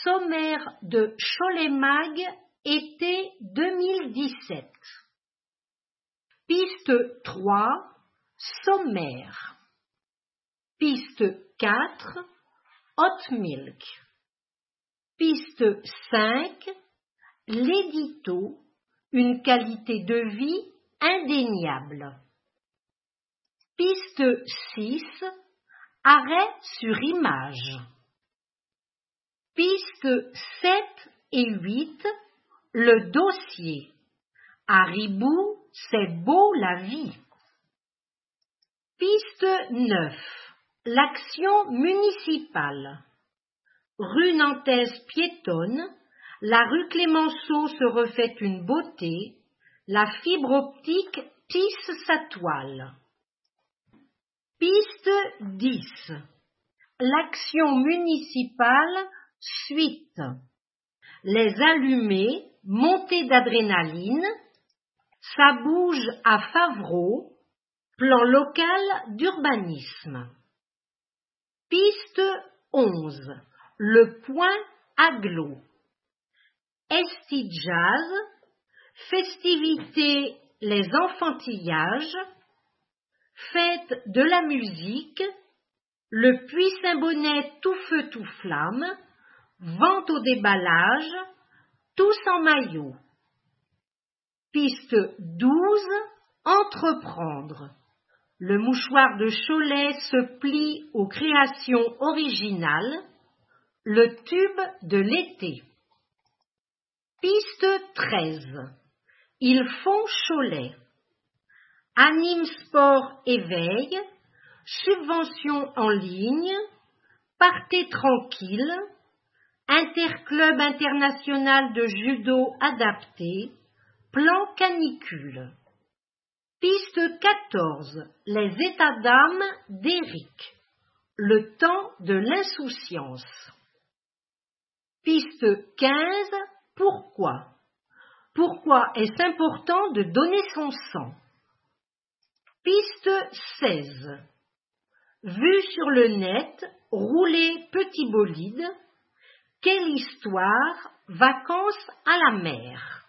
sommaire de Cholet Mag, été 2017. Piste 3, sommaire. Piste 4, hot milk. Piste 5, l'édito, une qualité de vie indéniable. Piste 6, arrêt sur image. Piste 7 et 8, le dossier. Haribou, c'est beau la vie. Piste 9, l'action municipale. Rue Nantaise piétonne, la rue Clémenceau se refait une beauté, la fibre optique tisse sa toile. Piste 10, l'action municipale suite. Les allumés, montée d'adrénaline, ça bouge à Favreau, plan local d'urbanisme. Piste 11, le point aglo. Esti Jazz, festivités les enfantillages, fête de la musique, le puits Saint-Bonnet tout feu tout flamme, vente au déballage, tous en maillot. Piste 12, entreprendre. Le mouchoir de Cholet se plie aux créations originales, le tube de l'été. Piste 13, ils font Cholet. Anime sport éveil, subvention en ligne, partez tranquille, interclub international de judo adapté, plan canicule. Piste 14, les états d'âme d'Éric, le temps de l'insouciance. Piste 15, pourquoi? Pourquoi est-ce important de donner son sang? Piste 16, vue sur le net, rouler petit bolide, quelle histoire, vacances à la mer.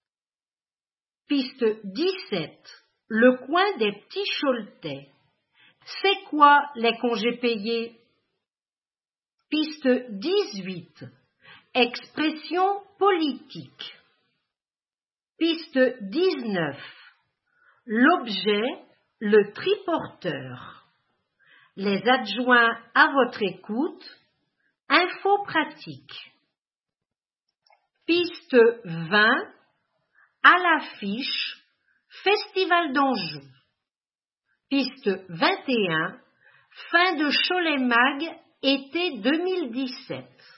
Piste 17, le coin des petits Choletais. C'est quoi les congés payés? Piste 18, expression politique. Piste 19, l'objet, le triporteur. Les adjoints à votre écoute, info pratique. Piste 20, à l'affiche, Festival d'Anjou. Piste 21, fin de Cholet Mag, été 2017.